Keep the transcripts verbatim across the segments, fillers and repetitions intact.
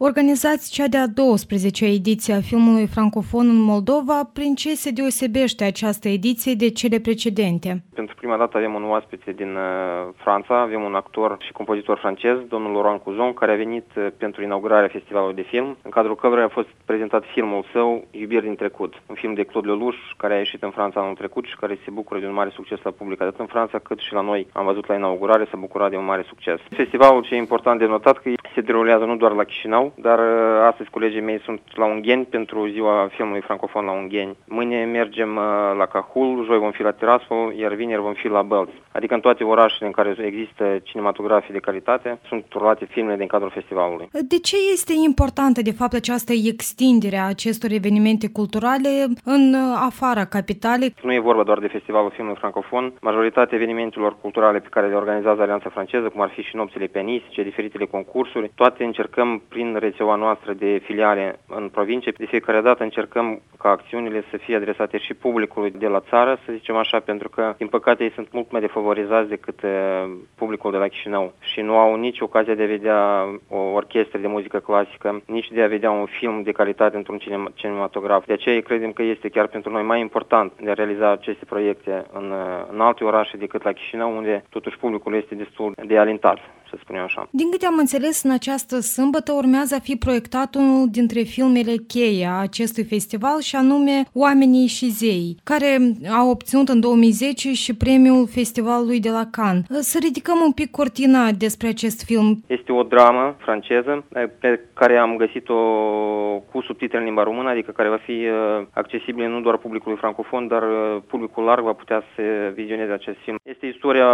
Organizați cea de-a douăsprezecea ediție a filmului francofon în Moldova. Prin ce se deosebește această ediție de cele precedente? Pentru prima dată avem un oaspete din uh, Franța, avem un actor și compozitor francez, domnul Laurent Cuzon, care a venit uh, pentru inaugurarea festivalului de film, în cadrul căruia a fost prezentat filmul său, Iubiri din trecut, un film de Claude Lelouch, care a ieșit în Franța anul trecut și care se bucură de un mare succes la public, atât în Franța cât și la noi. Am văzut la inaugurare, s-a bucurat de un mare succes. Festivalul, ce e important de notat, că se derulează nu doar la Chișinău, dar uh, astăzi colegii mei sunt la Ungheni pentru ziua filmului francofon la Ungheni. Mâine mergem uh, la Cahul, joi vom fi la Tiraspol, iar vineri vom fi la Bălți. Adică în toate orașele în care există cinematografii de calitate sunt turlate filmele din cadrul festivalului. De ce este importantă, de fapt, această extindere a acestor evenimente culturale în afara capitalei? Nu e vorba doar de festivalul filmului francofon. Majoritatea evenimentelor culturale pe care le organizează Alianța Franceză, cum ar fi și nopțile pianistice, diferitele concursuri, toate încercăm prin rețeaua noastră de filiale în provincie. De fiecare dată încercăm ca acțiunile să fie adresate și publicului de la țară, să zicem așa, pentru că, din păcate, ei sunt mult mai defavorizați decât publicul de la Chișinău și nu au nici ocazia de a vedea o orchestră de muzică clasică, nici de a vedea un film de calitate într-un cinematograf. De aceea credem că este chiar pentru noi mai important de a realiza aceste proiecte în, în alte orașe decât la Chișinău, unde totuși publicul este destul de alintat, să spunem așa. Din câte am înțeles, în această sâmbătă urmează a fi proiectat unul dintre filmele cheie a acestui festival, și anume Oamenii și zeii, care a obținut în două mii zece și premiul festivalului de la Cannes. Să ridicăm un pic cortina despre acest film. Este o dramă franceză pe care am găsit-o cu subtitre în limba română, adică care va fi accesibilă nu doar publicului francofon, dar publicul larg va putea să vizioneze acest film. Este istoria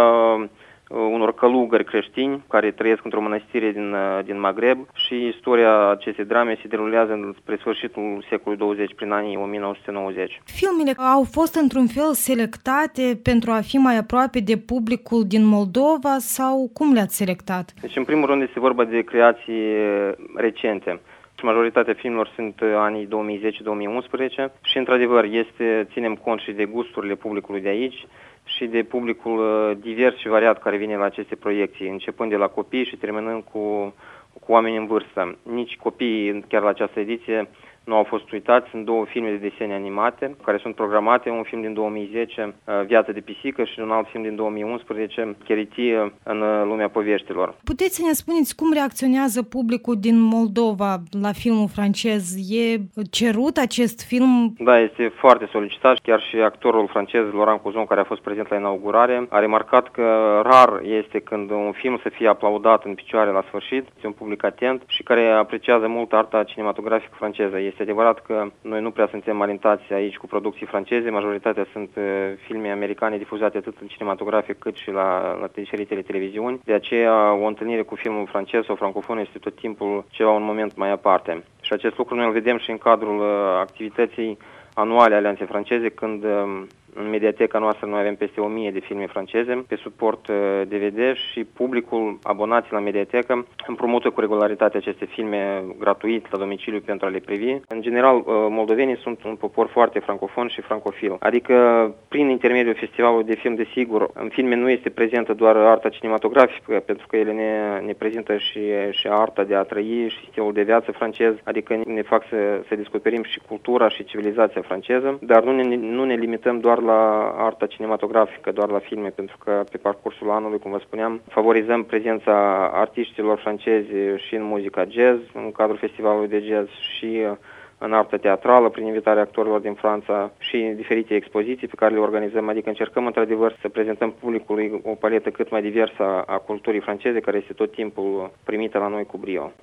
unor călugări creștini care trăiesc într-o mănăstire din, din Maghreb și istoria acestei drame se derulează spre sfârșitul secolului douăzeci, prin anii o mie nouă sute nouăzeci. Filmele au fost într-un fel selectate pentru a fi mai aproape de publicul din Moldova sau cum le-ați selectat? Deci, în primul rând, este vorba de creații recente. Majoritatea filmelor sunt anii două mii zece două mii unsprezece și, într-adevăr, este, ținem cont și de gusturile publicului de aici și de publicul divers și variat care vine la aceste proiecții, începând de la copii și terminând cu, cu oameni în vârstă. Nici copiii, chiar la această ediție, nu au fost uitați. Sunt două filme de desene animate care sunt programate, un film din două mii zece, Viața de pisică, și un alt film din două mii unsprezece, Cheritie în lumea poveștilor. Puteți să ne spuneți cum reacționează publicul din Moldova la filmul francez? E cerut acest film? Da, este foarte solicitat. Chiar și actorul francez Laurent Cuzon, care a fost prezent la inaugurare, a remarcat că rar este când un film să fie aplaudat în picioare la sfârșit. Este un public atent și care apreciază mult arta cinematografică franceză. Este adevărat că noi nu prea suntem alintați aici cu producții franceze, majoritatea sunt uh, filme americane difuzate atât în cinematografic cât și la, la diferitele televiziuni. De aceea o întâlnire cu filmul francez sau francofon este tot timpul ceva un moment mai aparte. Și acest lucru noi îl vedem și în cadrul uh, activității anuale Alianței Franceze, când uh, în mediateca noastră noi avem peste o mie de filme franceze pe suport D V D și publicul, abonații la mediatecă, împrumută cu regularitate aceste filme gratuit la domiciliu pentru a le privi. În general, moldovenii sunt un popor foarte francofon și francofil. Adică, prin intermediul festivalului de film, desigur, în filme nu este prezentă doar arta cinematografică, pentru că ele ne, ne prezintă și, și arta de a trăi și stilul de viață francez, adică ne fac să, să descoperim și cultura și civilizația franceză, dar nu ne, nu ne limităm doar la arta cinematografică, doar la filme, pentru că pe parcursul anului, cum vă spuneam, favorizăm prezența artiștilor francezi și în muzica jazz, în cadrul festivalului de jazz, și în artă teatrală, prin invitarea actorilor din Franța și diferite expoziții pe care le organizăm, adică încercăm într-adevăr să prezentăm publicului o paletă cât mai diversă a culturii franceze, care este tot timpul primită la noi cu brio.